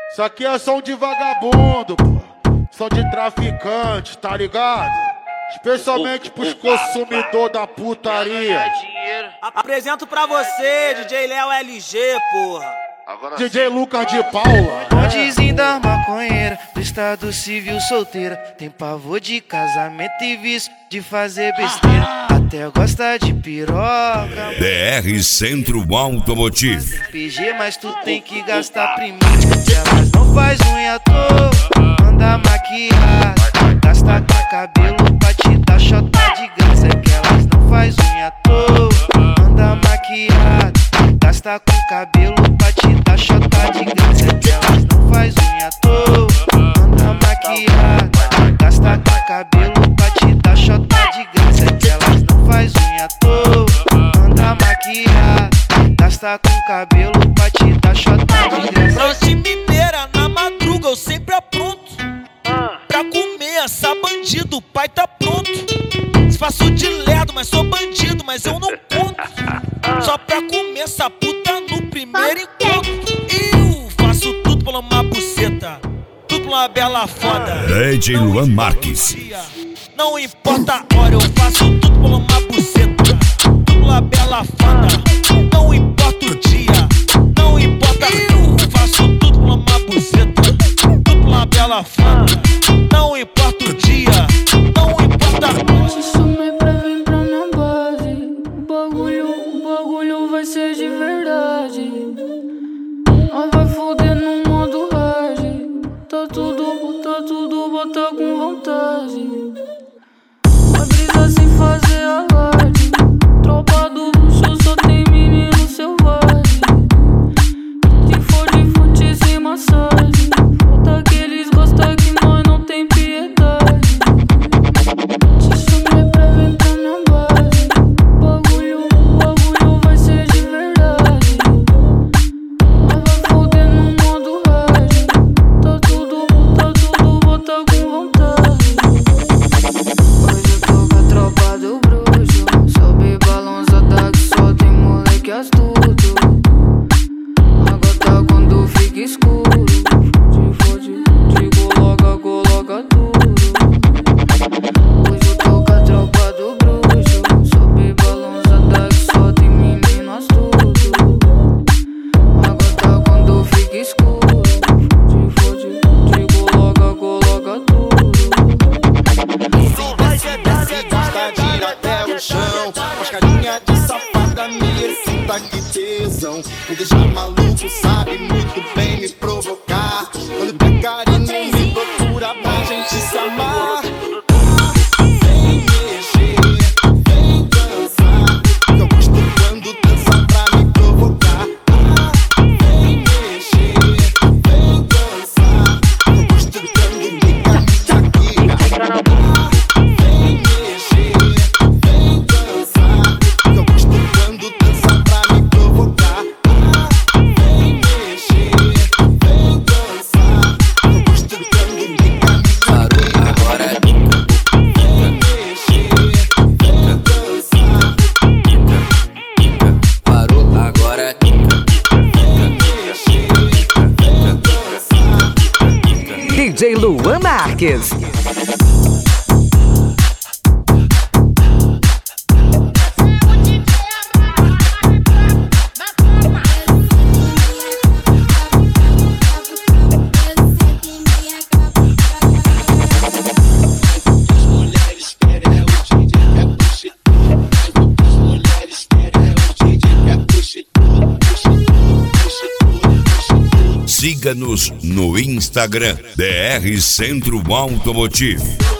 Isso aqui é som de vagabundo, pô. Som de traficante, tá ligado? Especialmente pros consumidores da putaria. Apresento pra você, DJ Léo LG, porra. DJ Lucas de Paula. Bondezinho da maconheira, do estado civil solteira. Tem pavor de casamento e vício de fazer besteira. Até gosta de piroca. DR Centro Automotivo. PG, mas tu tem que gastar primeiro. Elas não faz unha à toa, anda maquiada. Gasta com cabelo pra te dar chota de graça. É que elas não faz unha à toa, anda maquiada. Gasta com cabelo pra te dar chota de graça. É que elas não faz unha à toa, anda maquiada. Gasta com cabelo pra te dar chota de graça. É que elas não faz unha à toa, anda maquiada. Gasta com cabelo pra te dar chota de graça. Noite mineira na madruga, eu sempre apronto pra comer essa bandido, o pai tá pronto. Faço de lerdo, mas sou bandido, mas eu não conto. Só pra comer essa puta no primeiro encontro. Eu faço tudo por uma buceta, tudo por uma bela foda. DJ Luan Marques. Não importa a hora, eu faço tudo por uma buceta, tudo por uma bela foda. Não importa o dia, não importa. Eu faço tudo por uma buceta, tudo por uma bela foda. Não importa o dia, não importa a hora. Se sumir pra vir pra minha base, o bagulho vai ser de verdade. Nós vai foder no modo hard. Tá tudo, bota com vontade. Vai brisa sem fazer alarde. Tropa do luxo só tem menino selvagem. Se for de fute sem massagem, falta que eles gostam que nós não tem piedade. Se sumir pra vir pra minha base, o bagulho vai ser de verdade. Nós vai foder no modo hard. Tá tudo, bota com vontade. Hoje eu tô com a tropa do bruxo. Sobe balançada que só tem moleque astuto. A gota quando fica escuro, fode, te coloca tudo. Hoje eu tô com a tropa do bruxo. Sobe balançada que só tem menino astuto. A gota quando fica escuro, fode, te coloca tudo. Está gira até o chão, as carinha de safada me excita, que tesão. Me deixa maluco, sabe muito bem me provocar. Quando tem carinho me procura pra gente se amar. Vem mexer, vem dançar, eu gosto quando dança pra me provocar. Vem mexer, vem dançar, eu gosto quando fica me Shakira. Vem mexer, vem dançar, eu gosto quando dança pra me provocar. Vem mexer, vem dançar, eu gosto quando fica me Shakira. Agora Vem mexer, vem dançar, parou, agora vem mexer, vem dançar. DJ Luan Marques. Siga-nos no Instagram, DR Centro Automotivo.